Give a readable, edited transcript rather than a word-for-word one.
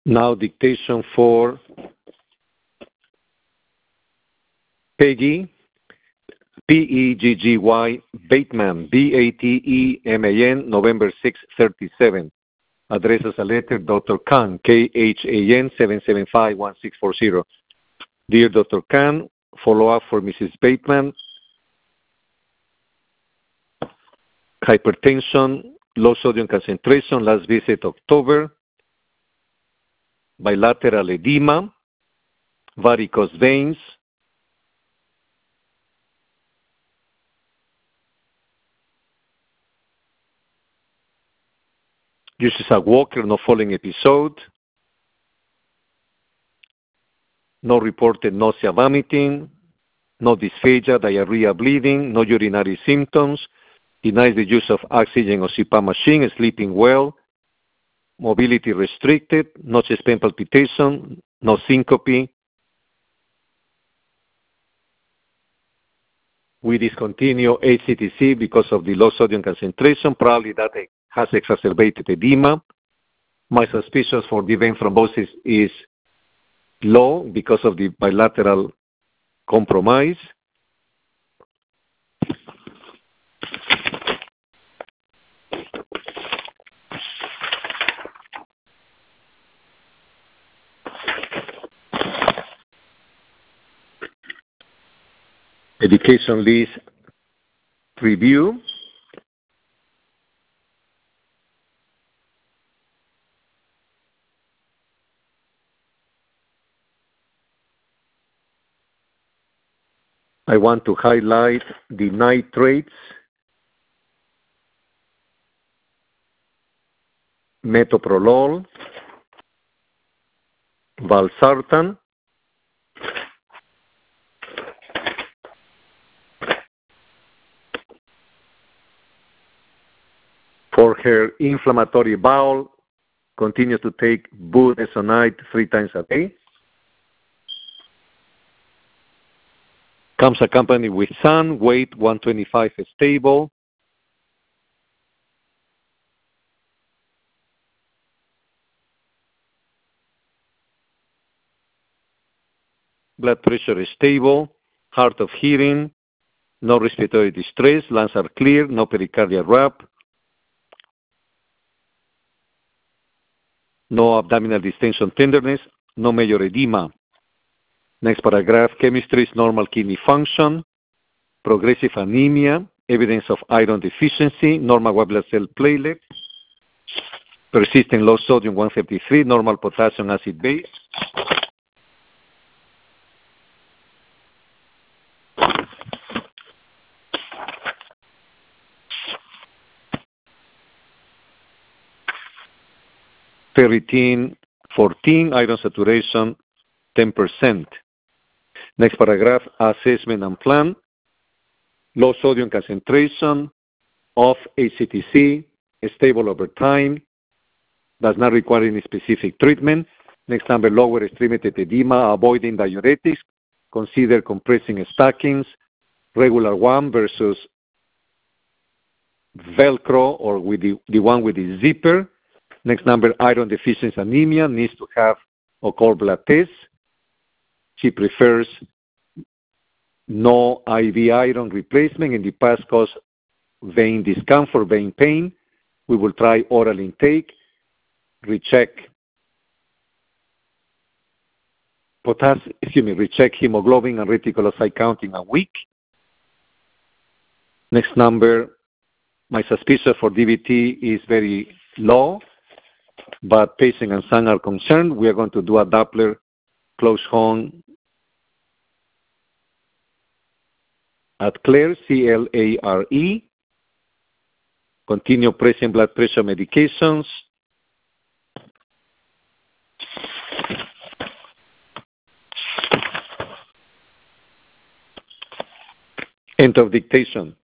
Now dictation for Peggy, P-E-G-G-Y, Bateman, B-A-T-E-M-A-N, November 6, 37. Address as a letter, Dr. Khan, K-H-A-N, 775-1640. Dear Dr. Khan, follow-up for Mrs. Bateman. Hypertension, low sodium concentration, last visit October. Bilateral edema, varicose veins, uses a walker, no falling episode, no reported nausea, vomiting, no dysphagia, diarrhea, bleeding, no urinary symptoms, denies the use of oxygen or CPAP machine, sleeping well, mobility restricted, no chest pain palpitation, no syncope. We discontinue HCTC because of the low sodium concentration, probably that has exacerbated edema. My suspicion for the vein thrombosis is low because of the bilateral compromise. Medication list review. I want to highlight the nitrates, metoprolol, valsartan, for her inflammatory bowel, continues to take budesonide 3 times a day. Comes accompanied with sun, weight 125, stable. Blood pressure is stable, hard of hearing, no respiratory distress, lungs are clear, no pericardial rap, no abdominal distension tenderness, no major edema. Next paragraph, chemistry is normal kidney function, progressive anemia, evidence of iron deficiency, normal white blood cell platelet, persistent low sodium 133, normal potassium acid base. Ferritin 14, iron saturation 10%. Next paragraph, assessment and plan. Low sodium concentration, off HCTC, stable over time, does not require any specific treatment. Next number, lower extremity edema, avoiding diuretics, consider compressing stockings, regular one versus Velcro or with the one with the zipper. Next number, iron deficiency anemia, needs to have occult blood test. She prefers no IV iron replacement. In the past caused vein discomfort, vein pain. We will try oral intake. Recheck recheck hemoglobin and reticulocyte count in a week. Next number, my suspicion for DVT is very low, but patient and son are concerned. We are going to do a Doppler close home at Clare, C-L-A-R-E. Continue pressing blood pressure medications. End of dictation.